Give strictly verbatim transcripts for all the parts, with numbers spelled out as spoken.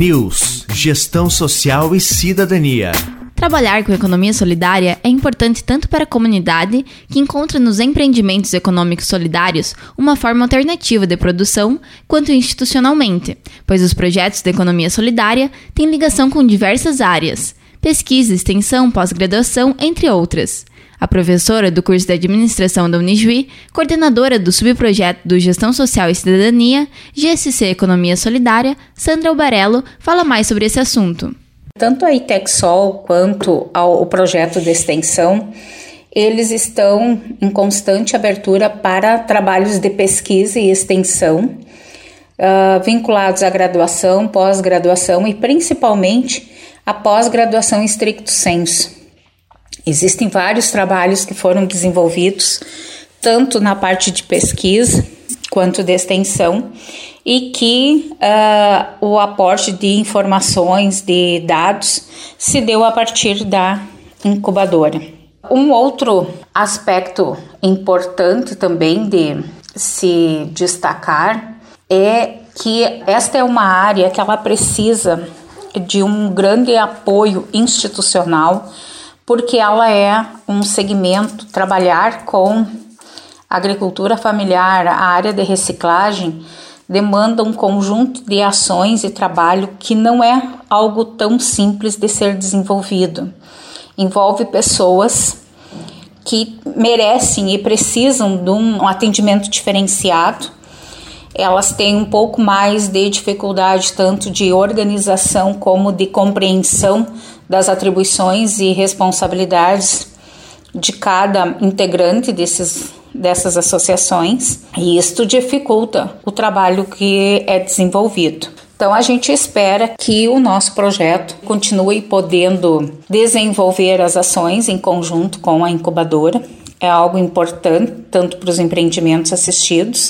News, Gestão Social e Cidadania. Trabalhar com economia solidária é importante tanto para a comunidade, que encontra nos empreendimentos econômicos solidários uma forma alternativa de produção, quanto institucionalmente, pois os projetos de economia solidária têm ligação com diversas áreas, pesquisa, extensão, pós-graduação, entre outras. A professora do curso de Administração da Unijuí, coordenadora do subprojeto do Gestão Social e Cidadania, G S C Economia Solidária, Sandra Albarello, fala mais sobre esse assunto. Tanto a ITECSOL quanto ao projeto de extensão, eles estão em constante abertura para trabalhos de pesquisa e extensão, uh, vinculados à graduação, pós-graduação e principalmente a pós-graduação em stricto sensu. Existem vários trabalhos que foram desenvolvidos, tanto na parte de pesquisa quanto de extensão, e que uh, o aporte de informações, de dados, se deu a partir da incubadora. Um outro aspecto importante também de se destacar é que esta é uma área que ela precisa de um grande apoio institucional, porque ela é um segmento, trabalhar com agricultura familiar, a área de reciclagem, demanda um conjunto de ações e trabalho que não é algo tão simples de ser desenvolvido. Envolve pessoas que merecem e precisam de um atendimento diferenciado. Elas têm um pouco mais de dificuldade, tanto de organização como de compreensão das atribuições e responsabilidades de cada integrante desses dessas associações, e isto dificulta o trabalho que é desenvolvido. Então a gente espera que o nosso projeto continue podendo desenvolver as ações em conjunto com a incubadora. É algo importante tanto para os empreendimentos assistidos,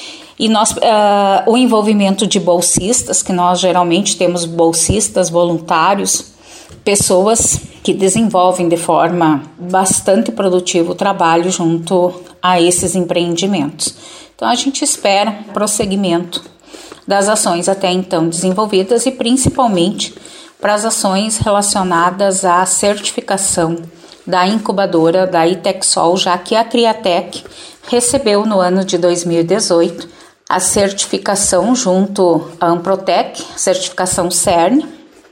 e nós, uh, o envolvimento de bolsistas, que nós geralmente temos bolsistas voluntários, pessoas que desenvolvem de forma bastante produtiva o trabalho junto a esses empreendimentos. Então a gente espera prosseguimento das ações até então desenvolvidas e principalmente para as ações relacionadas à certificação da incubadora da ITECSOL, já que a Criatec recebeu no ano de dois mil e dezoito a certificação junto à Amprotec, certificação CERN,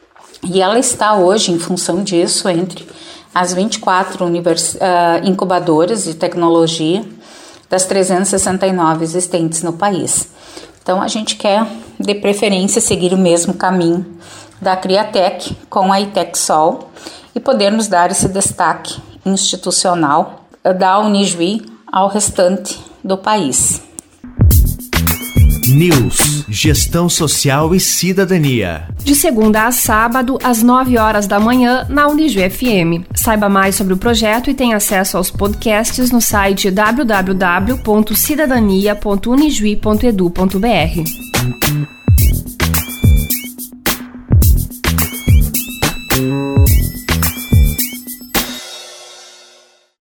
e ela está hoje, em função disso, entre as vinte e quatro univers, uh, incubadoras de tecnologia das trezentas e sessenta e nove existentes no país. Então, a gente quer, de preferência, seguir o mesmo caminho da Criatec com a ITECSOL e podermos dar esse destaque institucional da Unijuí ao restante do país. News, Gestão Social e Cidadania. De segunda a sábado, às nove horas da manhã, na Unijuí F M. Saiba mais sobre o projeto e tenha acesso aos podcasts no site w w w ponto cidadania ponto unijuí ponto edu ponto b r.